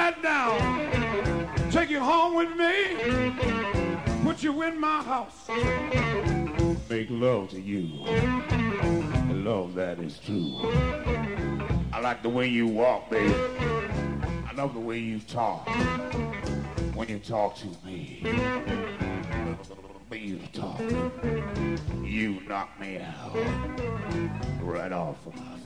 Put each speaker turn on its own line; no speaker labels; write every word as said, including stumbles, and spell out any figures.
right now. Take you home with me. Put you in my house. Make love to you. The love that is true. I like the way you walk, baby. I love the way you talk. When you talk to me. The way you talk. You knock me out. Right off of my